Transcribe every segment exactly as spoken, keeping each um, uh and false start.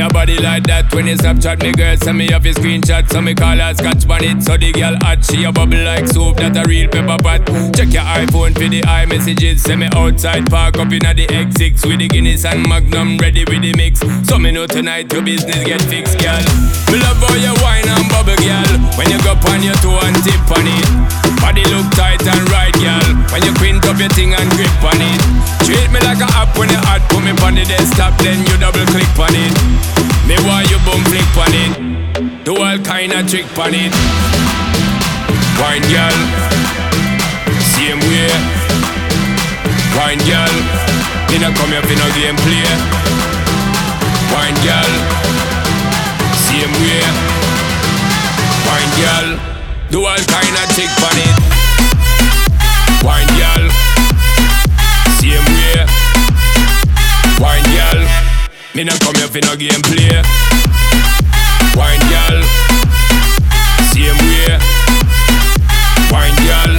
your body like that. When you Snapchat me girl, send me off your screenshot. So me call her scotch bonnet. So the girl hot, she a bubble like soup. That a real pepper pot. Check your iPhone for the iMessages. Send me outside, park up inna the X six with the Guinness and Magnum ready with the mix. So me know tonight your business get fixed, girl. Me love how you wine and bubble, girl. When you go on your toe and tip on it. Body look tight and right, girl. When you quint up your thing and grip on it. Treat me like a app when you hot. Put me on the desktop, then you double click on it. Me want you boom flick on it. Do all kind of trick on it. Wine, girl. Same way. Wine, girl. Me not come here for no game play. Wine, girl. Same way. Wine, girl. Do all kind of trick on it. Wine, girl. Same way. Wine, girl. Me not come here for no game play. Wine, girl. Same way. Wine, girl.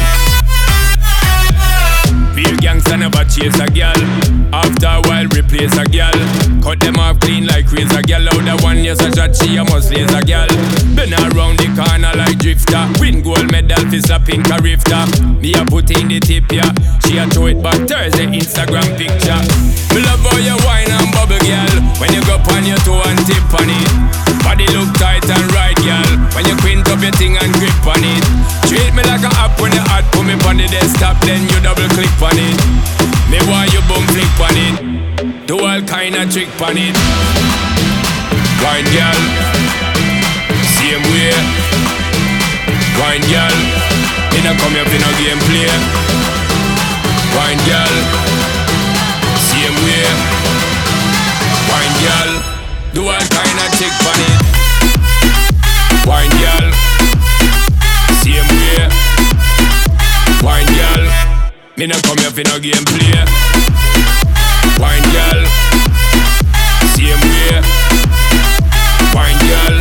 Real gangsta never chase a girl. After a while replace a girl. Cut them off clean like razor girl. Out the one yes a shot she a must lace a girl. Been around the corner like drifter. Win gold medal for slapping a rifter. Me a put in the tip ya. She a throw it back Thursday Instagram picture. Me love how you wine and bubble girl. When you go on your toe and tip on it. Body look tight and right girl. When you quint up your thing and grip on it. Treat me like a app when you hot. Put me on the desktop then you double click on it. Me want you boom flick on it. Do all kind of trick on it. Wine girl. Same way. Wine girl. Me not come here for no game play. Wine girl. Same way. Wine girl. Do all kind of trick on it. Wine girl. Same way. Wine girl. Me not come here for no game play. Wine girl. Same way. Wine girl.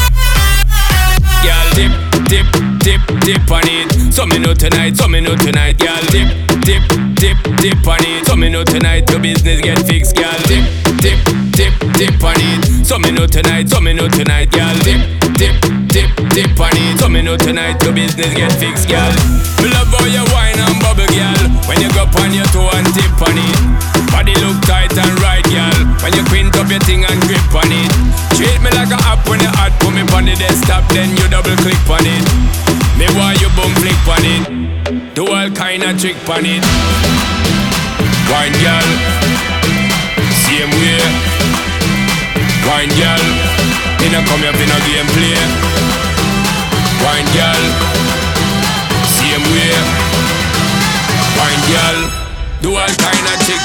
Girl dip, dip, dip, dip on it. So me know tonight, so me know tonight. Girl dip, dip, dip, dip on it. So me know tonight your business get fixed. Girl dip, dip, dip, dip on it. So me know tonight, so me know tonight. Girl dip, dip, dip, dip on it. So me know tonight your business get fixed, girl. Me love how you wine and bubble, girl. When you go on your toe and tip on it. Body look tight and right, girl. When you quint up your thing and grip on it. Treat me like a app when you hot. Put me on the desktop, then you double click on it. Me want you boom flick on it. Do all kind of trick on it. Wine, girl. Same way. Wine, girl. Me not come here for no game play. Wine, girl. Same way. Wine, girl. Do all kind of trick